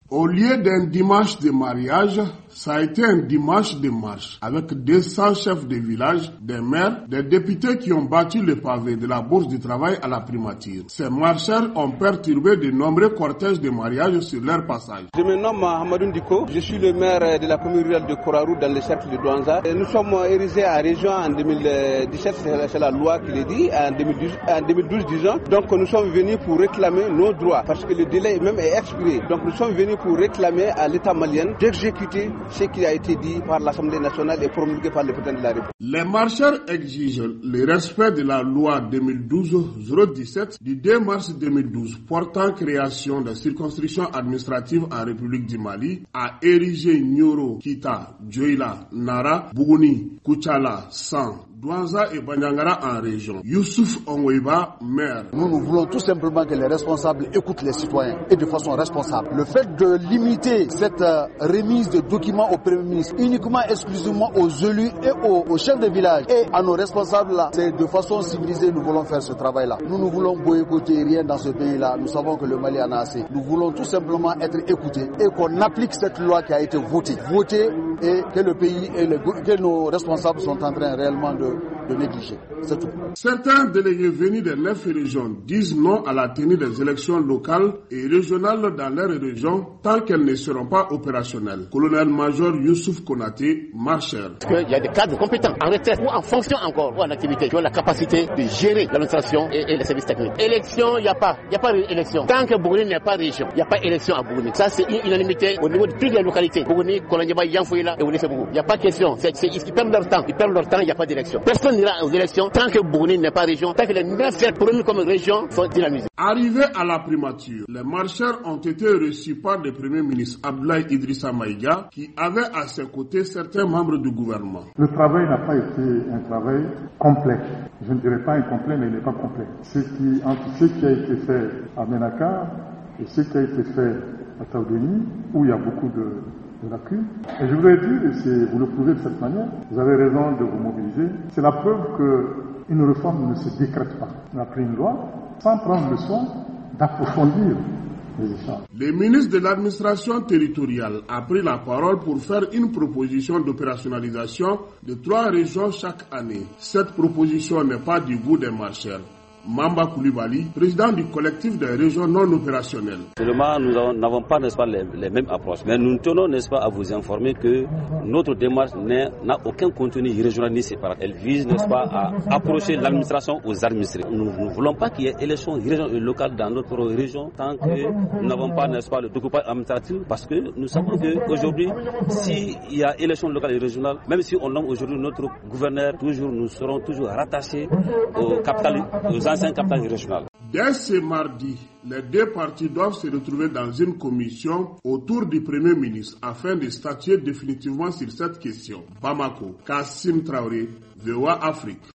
Au lieu d'un dimanche de mariage, ça a été un dimanche de marche avec 200 chefs de village, des maires, des députés qui ont battu le pavé de la Bourse du Travail à la primature. Ces marcheurs ont perturbé de nombreux cortèges de mariage sur leur passage. Je me nomme Hamadou Diko, je suis le maire de la commune rurale de Kourarou dans le cercle de Douanza. Nous sommes érigés à région en 2017, c'est la loi qui le dit, en 2012 disons. Donc nous sommes venus pour réclamer nos droits parce que le délai même est expiré. Donc nous sommes venus pour réclamer à l'État malien d'exécuter ce qui a été dit par l'Assemblée nationale et promulgué par le président de la République. Les marcheurs exigent le respect de la loi 2012-017 du 2 mars 2012 portant création de circonscriptions administratives en République du Mali à ériger Nioro, Kita, Djoila, Nara, Bougouni, Kouchala, San, Douanza et Banyangara en région. Youssouf Onweba, maire. Nous voulons tout simplement que les responsables écoutent les citoyens et de façon responsable. Le fait de limiter cette remise de documents au Premier ministre uniquement exclusivement aux élus et aux chefs de village et à nos responsables là, c'est de façon civilisée nous voulons faire ce travail là. Nous voulons boycotter rien dans ce pays là. Nous savons que le Mali en a assez. Nous voulons tout simplement être écoutés et qu'on applique cette loi qui a été votée et que le pays et que nos responsables sont en train réellement de négliger. C'est tout. Certains délégués venus des 9 régions disent non à la tenue des élections locales et régionales dans leurs régions tant qu'elles ne seront pas opérationnelles. Colonel-major Youssouf Konaté, marcheur. Il y a des cadres compétents en retraite ou en fonction encore ou en activité qui ont la capacité de gérer l'administration et les services techniques. Élection, il n'y a pas d'élection. Tant que Bougouni n'est pas région, il n'y a pas d'élection à Bougouni. Ça, c'est une unanimité au niveau de toutes les localités. Bougouni, Kolondiaba, Yanfouila et Ounisebougou. Il n'y a pas de question. Ils perdent leur temps. Il n'y a pas d'élection. Personne n'ira aux élections tant que Bougouni n'est pas région, tant que les 9 promus comme région sont dynamisés. Arrivés à la primature, les marcheurs ont été reçus par le Premier ministre Abdoulaye Idrissa Maïga qui avait à ses côtés certains membres du gouvernement. Le travail n'a pas été un travail complet. Je ne dirais pas incomplet, mais il n'est pas complet. Entre ce qui a été fait à Ménaka et ce qui a été fait à Taoudéni, où il y a beaucoup de lacunes. Et je voudrais dire, et vous le prouvez de cette manière, vous avez raison de vous mobiliser, c'est la preuve qu'une réforme ne se décrète pas. On a pris une loi sans prendre le soin d'approfondir les échanges. Le ministre de l'administration territoriale a pris la parole pour faire une proposition d'opérationnalisation de 3 régions chaque année. Cette proposition n'est pas du goût des marcheurs. Mamba Koulibaly, président du collectif des régions non opérationnelles. Seulement, nous n'avons pas, n'est-ce pas, les mêmes approches. Mais nous tenons, n'est-ce pas, à vous informer que notre démarche n'a aucun contenu régional ni séparat. Elle vise, n'est-ce pas, à approcher l'administration aux administrés. Nous ne voulons pas qu'il y ait élection régionale et locale dans notre région tant que nous n'avons pas, n'est-ce pas, le découpage administratif parce que nous savons qu'aujourd'hui, s'il y a élection locale et régionale, même si on nomme aujourd'hui notre gouverneur, nous serons toujours rattachés aux anciens capitales régionales. Dès ce mardi, les 2 partis doivent se retrouver dans une commission autour du Premier ministre afin de statuer définitivement sur cette question. Bamako, Kassim Traoré, VOA Afrique.